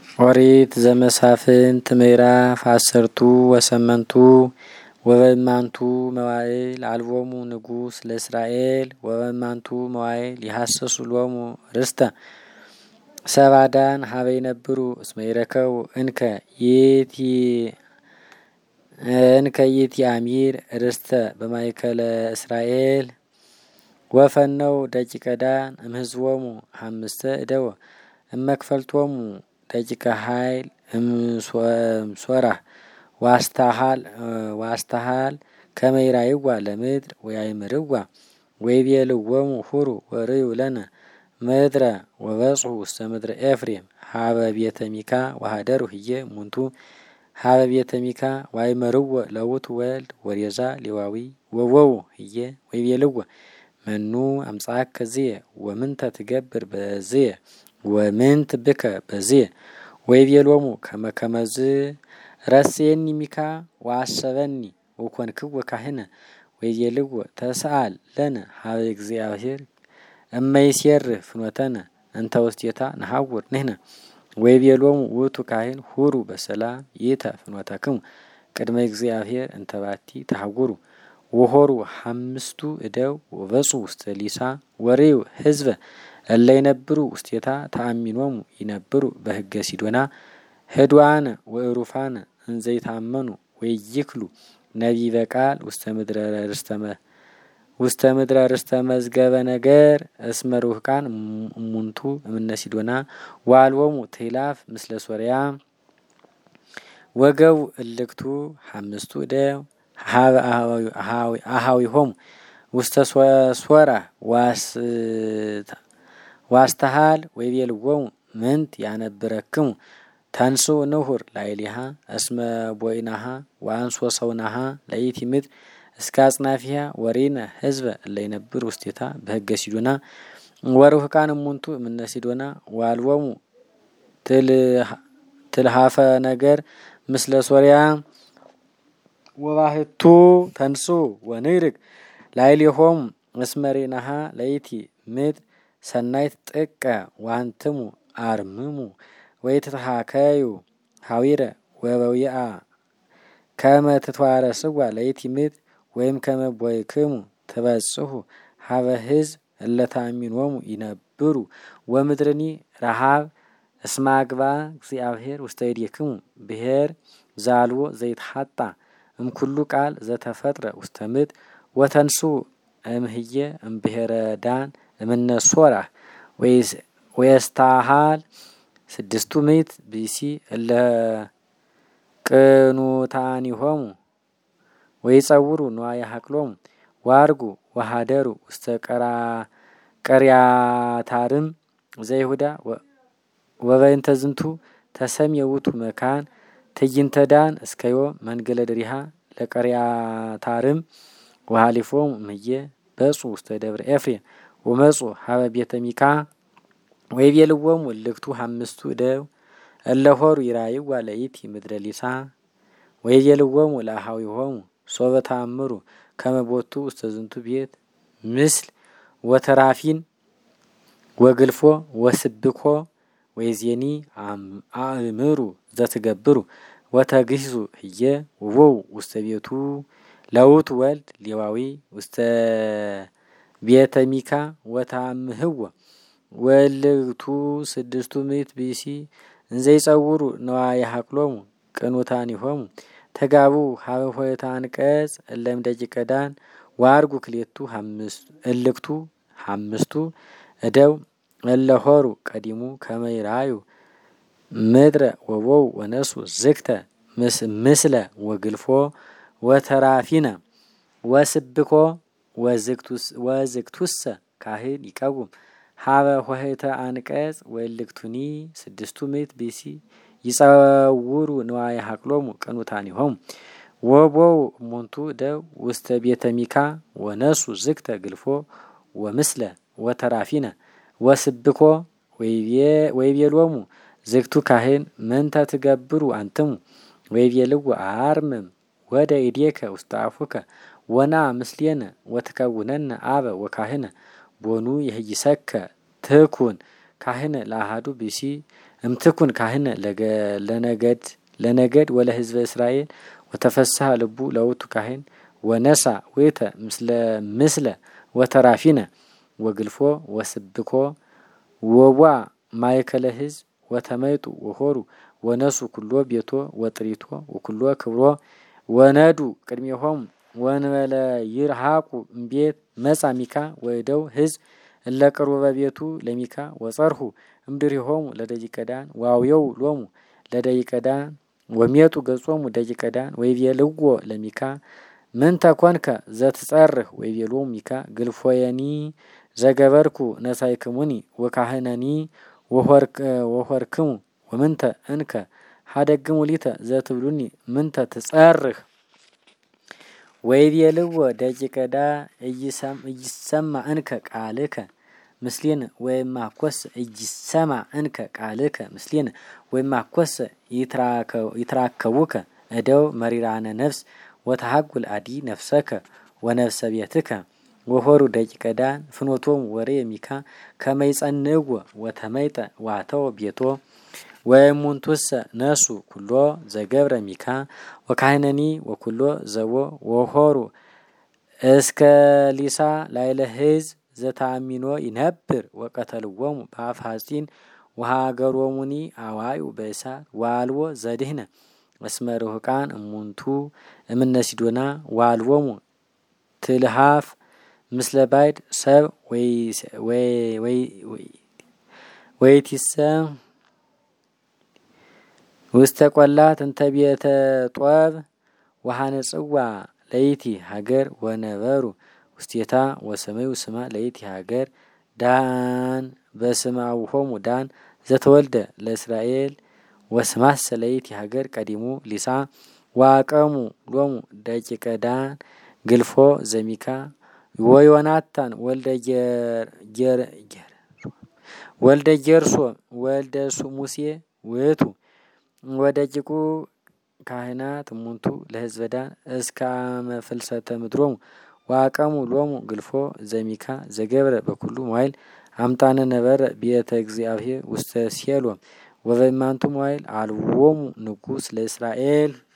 ኦሪት ዘመሳፍንት ምዕራፍ 10 ወበማንቱ መዋዕል አልቦሙ ንጉስ ለእስራኤል ወበማንቱ መዋዕል ይሐሰሱ ሎሙ ርስተ ሰባዳን ሀበይ ነብሩ እስመ ይረከቡ እንከ ይእቲ አሚር ርስተ በማእከለ እስራኤል ወፈነው ደቂቀ ዳን እምህዝቦሙ ሐምስተ እደወ እመክፈልቶሙ ደቂቀ ኃይል እምሶራ ዋስተሃል ከመይራይዋ ለምድር ወያይምርዋ ወይቤልዎሙ ሁሩ ወርዩ ለነ ምድረ ወበጽሑ ውስተ ምድረ ኤፍሬም ሀበ ቤተ ሚካ ወሀደሩ ህየ ሙንቱ ሀበ ቤተ ሚካ ዋይመርዎ ለውቱ ወልድ ወሬዛ ሌዋዊ ወወው ህየ ወይቤልዎ መኑ አምጻእከ ከዝየ ወምንተ ትገብር በዝየ ወምንት ብከ በዝየ ወይቤሎሙ ከመከመዝ ረስየኒ ሚካ ወአሰበኒ ወኮንክዎ ካህነ ወይቤልዎ ተሰአል ለነ ሀበ እግዚአብሔር እመይሴር ፍኖተነ እንተ ውስቴታ ነሐውር ንሕነ ወይቤሎሙ ውእቱ ካህን ሁሩ በሰላም ይእተ ፍኖተክሙ ቅድመ እግዚአብሔር እንተ ባቲ ተሐውሩ ወሆሩ ሐምስቱ እደው ወበጹ ውስተ ሊሳ ወሬው ህዝበ እለ ይነብሩ ውስቴታ ተአሚኖሙ ይነብሩ በህገ ሲዶና ህዱአነ ወእሩፋነ እንዘይታመኑ ወይይክሉ ነቢበ ቃል ውስተ ምድረ ርስተ መዝገበ ነገር እስመ ሩህቃን እሙንቱ እምነ ሲዶና ዋልዎሙ ትሂላፍ ምስለ ሶርያ ወገቡ እልክቱ ሐምስቱ እደው ሀበ አሃዊሆሙ ውስተ ሶራ ዋስተሃል ወይቤልዎሙ ምንት ያነብረክሙ ተንሱ ንሁር ላይሊሃ እስመ ቦይናሃ ወአንሶሰውናሃ ለይቲ ምድር እስከ አጽናፊሃ ወሪነ ህዝበ እለ ይነብር ውስቴታ በህገ ሲዶና ወሩህቃን እሙንቱ እምነ ሲዶና ዋልዎሙ ትልሃፈ ነገር ምስለ ሶርያ ወባህቱ ተንሱ ወንይርግ ላይሊሆሙ እስመ ሪናሃ ለይቲ ምድር ሰናይት ጥቀ ዋንትሙ አርምሙ ወይትተሃከዩ ሀዊረ ወበዊአ ከመ ትትዋረስዋ ለይቲ ምድር ወይም ከመ ቦይክሙ ትበጽሑ ሀበ ህዝብ እለ ተአሚኖሙ ይነብሩ ወምድርኒ ረሃብ እስመ አግባ እግዚአብሔር ውስተ እዴክሙ ብሔር ዛልዎ ዘይትሐጣ እምኩሉ ቃል ዘተፈጥረ ውስተ ምድር ወተንሱ እምህየ እምብሔረ ዳን እምነ ሶራ ወየስታሃል 600 ቢሲ እለ ቅኑታኒሆሙ ወይጸውሩ ንዋየ ሀቅሎሙ ዋርጉ ወሀደሩ ውስተ ቀርያታርም ዘይሁዳ ወበይንተ ዝንቱ ተሰምየ ውእቱ መካን ትዕይንተ ዳን እስከዮ መንገለ ድሪሃ ለቀርያታርም ወሃሊፎሙ እምህየ በጹ ውስተ ደብረ ኤፍሬም ወመጹ ሀበ ቤተ ሚካ ወይቤልዎሙ እልክቱ ሐምስቱ እደው እለ ሆሩ ይራይዋ ለይቲ ምድረ ሊሳ ወይቤልዎሙ ለአሃዊሆሙ ሶበ ተአምሩ ከመ ቦቱ ውስተ ዝንቱ ቤት ምስል ወተራፊን ወግልፎ ወስብኮ ወይዜኒ አእምሩ ዘትገብሩ ወተግሂዙ ህየ ወወው ውስተ ቤቱ ለውቱ ወልድ ሌዋዊ ውስተ ቤተ ሚካ ወታምህዎ ወልክቱ 600 ቢሲ እንዘይጸውሩ ንዋየ ሀቅሎሙ ቅኑታኒሆሙ ተጋቡ ሀበ ሆይታ አንቀጽ እለም ደቂቀ ዳን ዋርጉ እልክቱ ሐምስቱ እደው እለ ሆሩ ቀዲሙ ከመ ይራዩ ምድረ ወወው ወነሱ ዝክተ ምስለ ወግልፎ ወተራፊነ ወስብኮ ወዝክቱሰ ካህን ይቀውም ሀበ ሆሄተ አንቀጽ ወልክቱኒ 600 ቢሲ ይጸውሩ ንዋየ ሀቅሎሙ ቅኑታኒሆሙ ወቦው እሙንቱ ደው ውስተ ቤተ ሚካ ወነሱ ዝክተ ግልፎ ወምስለ ወተራፊነ ወስብኮ ወይቤሎሙ ዝክቱ ካህን ምንተ ትገብሩ አንትሙ ወይቤልዎ አርምም ወደ ኢዴከ ውስተ አፉከ ወና ምስሌነ ወትከውነነ አበ ወካህነ ቦኑ የህይሰከ ትኩን ካህነ ለአሃዱ ቢሲ እምትኩን ካህነ ለነገድ ወለህዝበ እስራኤል ወተፈስሐ ልቡ ለውቱ ካህን ወነሳ ወይተ ምስለ ወተራፊነ ወግልፎ ወስብኮ ወቧ ማእከለ ህዝብ ወተመይጡ ወሆሩ ወነሱ ኩሎ ቤቶ ወጥሪቶ ወኩሎ ክብሮ ወነዱ ቅድሜሆም ወንበለ ይርሃቁ እምቤት መጻ ሚካ ወይደው ህዝብ እለቀርበ ቤቱ ለሚካ ወጸርሁ እምድሪሆሙ ለደቂቀዳን ዋውየው ሎሙ ለደቂቀዳን ወሚየጡ ገጾሙ ደቂቀዳን ወይቤልዎ ለሚካ ምን ተኮንከ ዘትጸርህ ወይቤሎሙ ሚካ ግልፎየኒ ዘገበርኩ ነሳይክሙኒ ወካህነኒ ወሆርክሙ ወምንተ እንከ ሀደግሙ ሊተ ዘትብሉኒ ምንተ ትጸርህ ወይቤልዎ ደቂቀዳ እይሰማ እንከ ቃልከ ምስሌነ ወይማኮስ እይሰማ እንከ ቃልከ ምስሌነ ወይማኮስ ይትራከቡከ እደው መሪራነ ነፍስ ወተሃጉል አዲ ነፍሰከ ወነፍሰ ቤትከ ወሆሩ ደቂቀዳን ፍኖቶም ወሬ ሚካ ከመይጸንዕዎ ወተመይጠ ዋተው ቤቶ ወይሙንቱሰ ነሱ ኩሎ ዘገብረ ሚካ ወካህነኒ ወኩሎ ዘቦ ወሆሩ እስከ ሊሳ ላይለ ህዝብ ዘታሚኖ ይነብር ወቀተልዎሙ በአፍ ሐጺን ወሃገሮሙኒ አዋዩ በእሳት ዋልዎ ዘድህነ እስመ ርሑቃን እሙንቱ እምነ ሲዶና ዋልዎሙ ትልሃፍ ምስለ ባይድ ሰብ ወይቲሰ ውስተ ቆላት እንተ ቤተ ጦብ ወሃነጽዋ ለይቲ ሀገር ወነበሩ ውስቴታ ወሰመዩ ስማ ለይቲ ሀገር ዳን በስመ አቡሆሙ ዳን ዘተወልደ ለእስራኤል ወስማሰ ለይቲ ሀገር ቀዲሙ ሊሳ ዋቀሙ ሎሙ ደቂቀ ዳን ግልፎ ዘሚካ ወዮናታን ወልደ ጌርሶ ወልደ ሙሴ ውእቱ ወደቂቁ ካህናት እሙንቱ ለህዝበ ዳን እስከ መፍልሰተ ምድሮሙ ዋቀሙ ሎሙ ግልፎ ዘሚካ ዘገብረ በኩሉ መዋይል አምጣነ ነበረ ቤተ እግዚአብሔር ውስተ ሴሎም ወበማንቱ መዋይል አልዎሙ ንጉስ ለእስራኤል